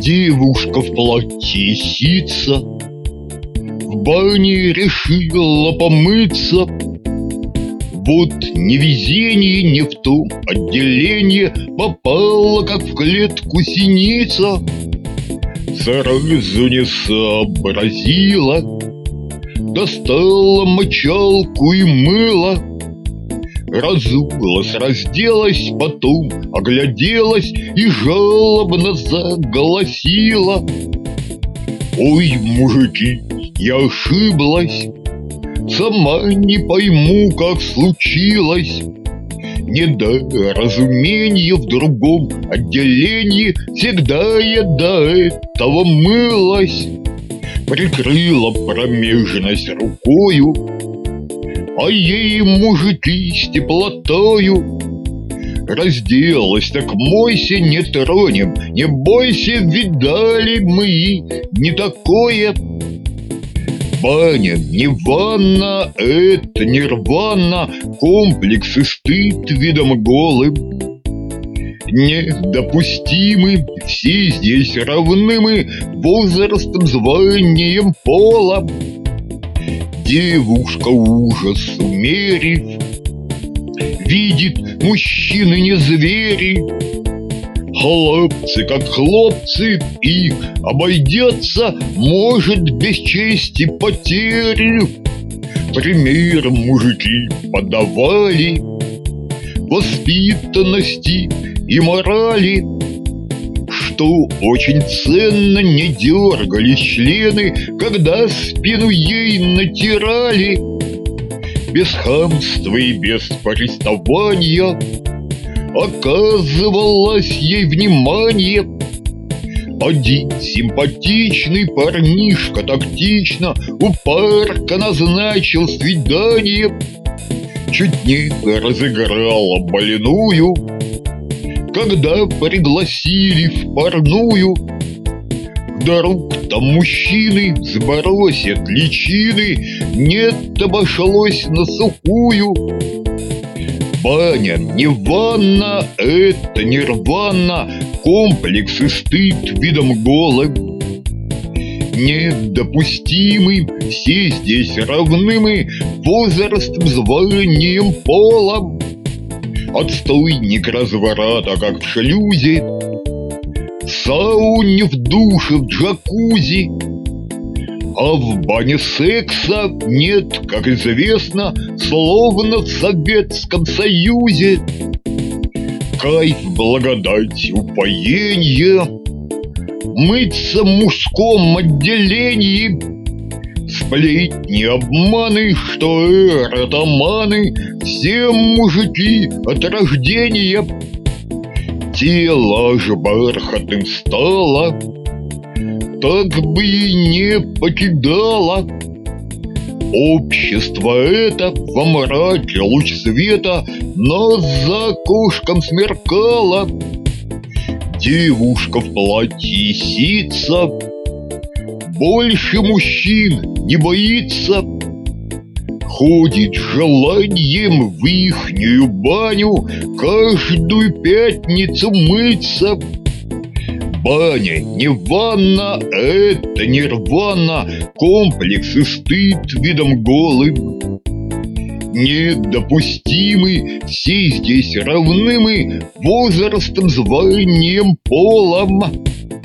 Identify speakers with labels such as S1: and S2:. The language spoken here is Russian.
S1: Девушка в платье сица в бане решила помыться. Вот невезение не в том отделение, попала, как в клетку синица. Сразу не сообразила, достала мочалку и мыло. Разулась, разделась, потом огляделась и жалобно заголосила: «Ой, мужики, я ошиблась, сама не пойму, как случилось. Недоразумение в другом отделении, всегда я до этого мылась». Прикрыла промежность рукою, а ей мужики с теплотою: «Разделась, так мойся, не тронем, не бойся, видали мы и не такое». Баня не ванна, это нирвана, комплекс и стыд видом голым. Недопустимы, все здесь равны мы возрастом, званием, полом. Девушка ужас умерив, видит, мужчины не звери. Хлопцы, как хлопцы, их обойдется, может, без чести потери. Пример мужики подавали воспитанности и морали, что очень ценно, не дергали члены, когда спину ей натирали. Без хамства и без приставания оказывалось ей внимание. Один симпатичный парнишка тактично у парка назначил свидание. Чуть не разыграла больную, когда пригласили в парную. Вдруг там мужчины сбросят личины, нет, обошлось на сухую. Баня не ванна, это нирвана, комплекс и стыд видом голым. Недопустимы, все здесь равны мы возрастом, званием, полом. Отстойник разврата, как в шлюзе, сауне, в душе, в джакузи. А в бане секса нет, как известно, словно в Советском Союзе. Кайф, благодать, упоенье, мыться в мужском отделении. Сплетни, обманы, что эротоманы, все мужики от рождения. Тело же бархатным стало, так бы и не покидало. Общество это во мраке луч света нас за окошком смеркало. Девушка в платье сица больше мужчин не боится. Ходит с желанием в ихнюю баню каждую пятницу мыться. Баня не ванна, это нирвана, комплекс и стыд видом голым. Недопустимы, все здесь равны мы возрастом, званием, полом.